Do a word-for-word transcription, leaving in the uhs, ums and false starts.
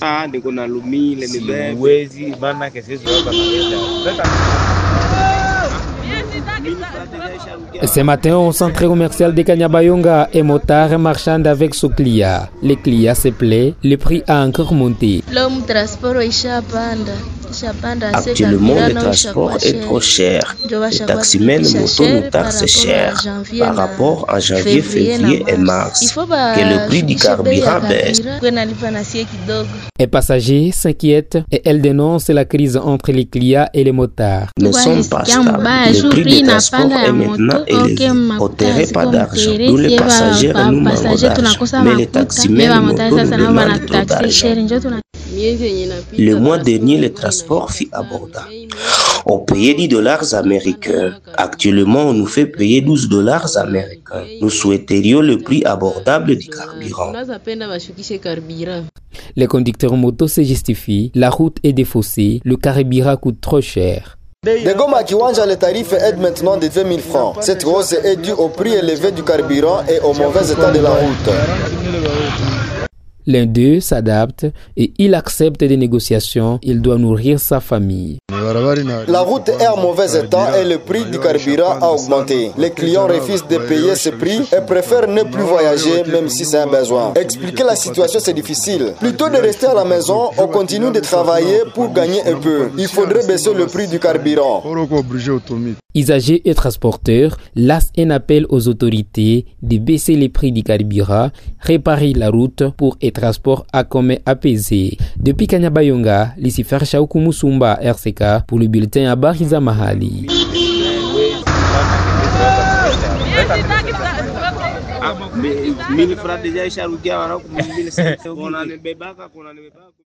siwezi maana kesi hapa na Ce matin, au centre commercial de Kanyabayonga, un motard marchande avec son client. Les clients se plaint, le prix a encore monté. Actuellement, le transport est trop cher. Les taximens moto nous taxent cher par rapport à janvier, février et mars. Que le prix du carburant baisse. Les passagers s'inquiètent et elles dénoncent la crise entre les clients et les motards. Nous ne sommes pas stables. Le prix du transport est maintenant élevé. On n'aurait pas d'argent. Nous les passagers, nous manquons d'argent. Mais les taximens moto nous demandent trop d'argent. Le mois dernier, le transport fut abordable. On payait dix dollars américains. Actuellement, on nous fait payer douze dollars américains. Nous souhaiterions le prix abordable du carburant. Les conducteurs moto se justifient. La route est défaussée. Le carburant coûte trop cher. De Goma à Kiwanja, le tarif est maintenant de vingt mille francs. Cette hausse est due au prix élevé du carburant et au mauvais état de la route. L'un d'eux s'adapte et il accepte des négociations. Il doit nourrir sa famille. La route est en mauvais état et le prix du carburant a augmenté. Les clients refusent de payer ce prix et préfèrent ne plus voyager même si c'est un besoin. Expliquer la situation, c'est difficile. Plutôt de rester à la maison, on continue de travailler pour gagner un peu. Il faudrait baisser le prix du carburant. Usagers et transporteurs lancent un appel aux autorités de baisser les prix du carburant, réparer la route pour un transport à commun apaisé. Depuis Kanyabayonga, Lucifer Chaokumusumba R C K pour le bulletin à Bariza Mahali. mille francs déjà,